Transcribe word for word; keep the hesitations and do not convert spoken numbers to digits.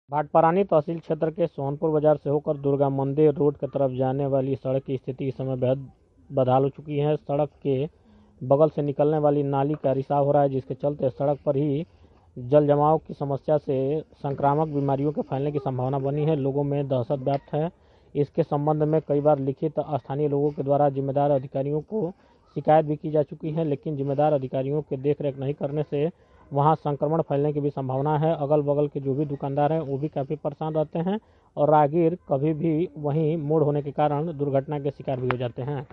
भाटपरानी तहसील क्षेत्र के सोहनपुर बाजार से होकर दुर्गा मंदिर रोड की तरफ जाने वाली सड़क की स्थिति इस समय बेहद बदहाल हो चुकी है। सड़क के बगल से निकलने वाली नाली का रिसाव हो रहा है, जिसके चलते सड़क पर ही जल जमाव की समस्या से संक्रामक बीमारियों के फैलने की संभावना बनी है। लोगों में दहशत व्याप्त है। इसके संबंध में कई बार लिखित स्थानीय लोगों के द्वारा जिम्मेदार अधिकारियों को शिकायत भी की जा चुकी है, लेकिन जिम्मेदार अधिकारियों के देखरेख नहीं करने से वहां संक्रमण फैलने की भी संभावना है। अगल बगल के जो भी दुकानदार हैं वो भी काफ़ी परेशान रहते हैं और राहगीर कभी भी वहीं मोड़ होने के कारण दुर्घटना के शिकार भी हो जाते हैं।